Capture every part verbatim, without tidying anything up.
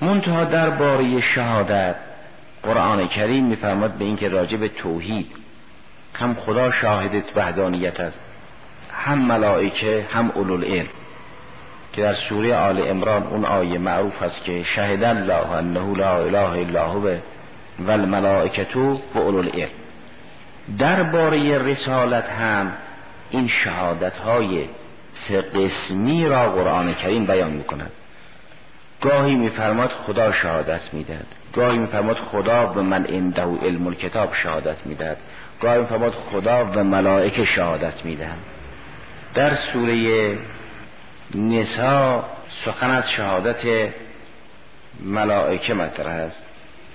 منتها در باره شهادت قرآن کریم میفرماد به این که راجع به توحید هم خدا شاهد وحدانیت است، هم ملائکه، هم اولوالعلم، که در سوره آل عمران اون آیه معروف است که شهد الله انه لا اله الا هو و الملائکه و اولوالعلم. در باره رسالت هم این شهادت های سه قسمی را قرآن کریم بیان میکند. گاهی میفرماد خدا شهادت میدهد، گاهی میفرماد خدا و من عنده علم الکتاب شهادت میدهد، گاهی میفرماد خدا و ملائکه شهادت میدهند. در سوره نساء سخن از شهادت ملائکه مطرح است.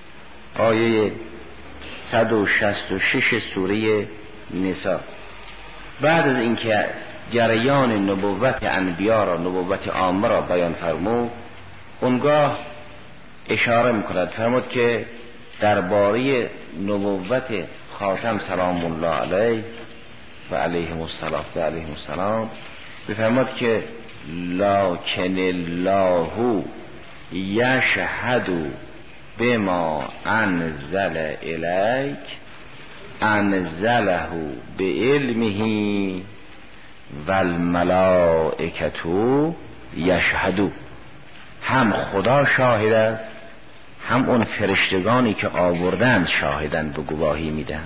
آیه صد و شصت و شش سوره نساء بعد از اینکه جریان نبوت انبیا را، نبوت عامه را بیان فرمود، اونگاه اشاره میکند، فرمود که درباره نبوت خاتم سلام الله علیه و علیهم السلام و علیهم السلام بفرماد که لکن الله یشهد بما انزل الیک انزله بعلمه و الملائکه یشهدوا. هم خدا شاهد است، هم اون فرشتگانی که آوردند شاهدند و گواهی میدن.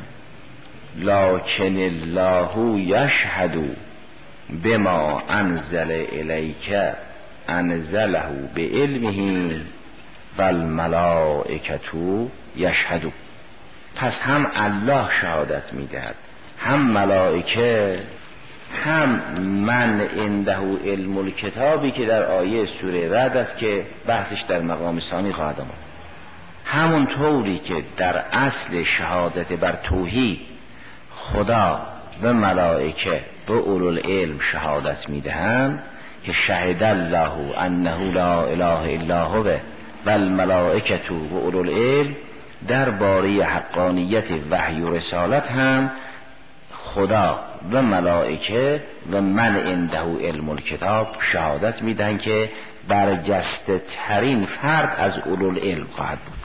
لکن الله یشهد بما انزل الیک انزله بعلمه و الملائکه یشهدوا. پس هم الله شهادت میدهد، هم ملائکه، هم من عنده علم الکتابی که در آیه سوره رعد است که بحثش در مقام ثانی خواهد آمد. همون طوری که در اصل شهادت بر توحید خدا و ملائکه و اولوالعلم شهادت میدهند که شهد الله انه لا اله الا هو و الملائکه و اولوالعلم، در باره حقانیت وحی و رسالت هم خدا و ملائکه و من عنده علم الکتاب شهادت میدن که برجسته ترین فرد از اولوالعلم خواهد بود.